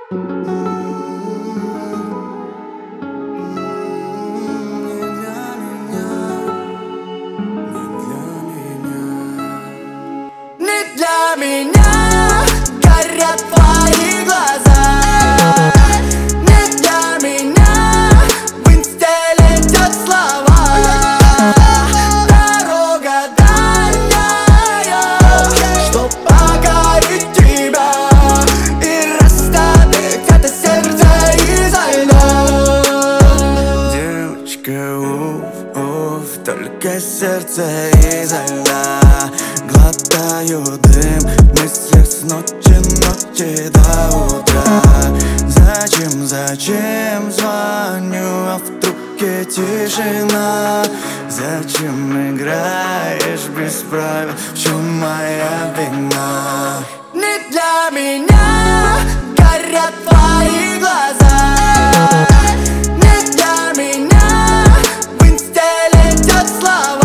Не для меня горят твои глаза. Не для меня в инсте летят слова. Дорога дальняя, чтоб покорить тебя и расставить это сердце изо льда. Девочка, уф, только сердце изо льда. Глотаю дым в мыслях с ночи до утра. Зачем звоню, а в трубке тишина? Зачем играешь без правил, в чем моя вина? Не для меня горят твои глаза. Не для меня в инсте летят слова.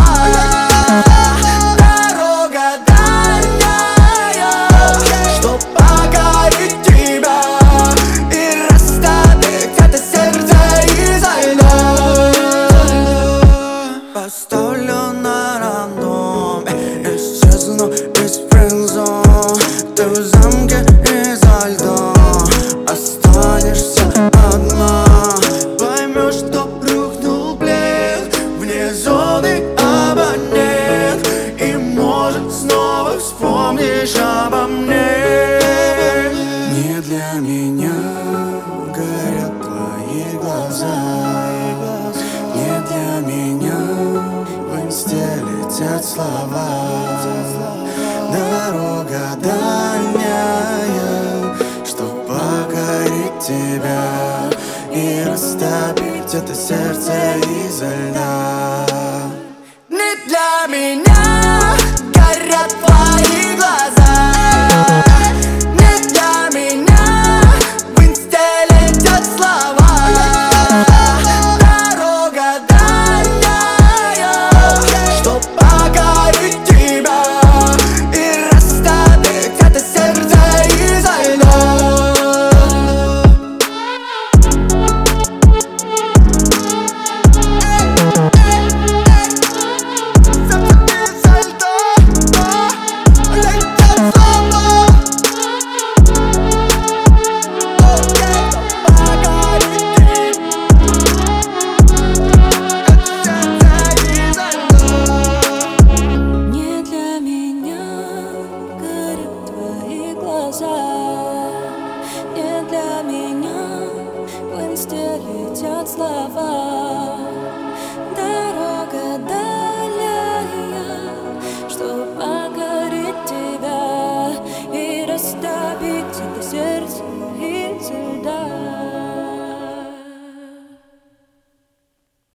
Поставлю на рандоме, исчезну из френдзон. Ты в замке изо льда, останешься одна. Поймешь, что рухнул плед, вне зоны абонент, и может снова вспомнишь обо мне. Не для меня горят твои глаза. Не для меня в инсте летят слова. Дорога дальняя, чтоб покорить тебя и растопить это сердце изо льда. Не для меня горят твои глаза. Не для меня в инсте летят слова. Не для меня в инсте летят слова.